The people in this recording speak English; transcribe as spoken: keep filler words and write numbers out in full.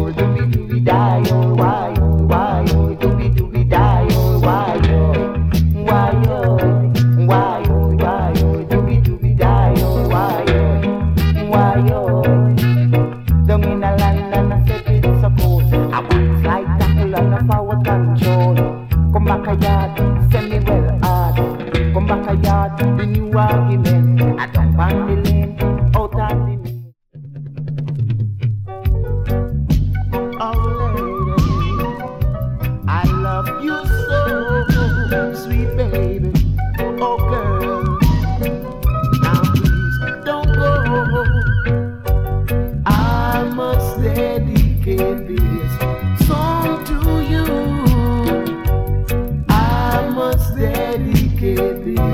oh, dooby dooby die, oh, why, oh, why, oh, dooby dooby die, oh, why, oh, why, oh, why, oh, why, oh, dooby dooby die, oh, why, oh, why, oh. Down in a land and I said it's so cold. I want like tackle and a power control. Come back a yard, send me well hard. Come back a yard, the new argument. I don't want the lane, out on the lane. Oh lady, I love you so, sweet baby. Oh girl, now please don't go. I must dedicate this song to you. I must dedicate this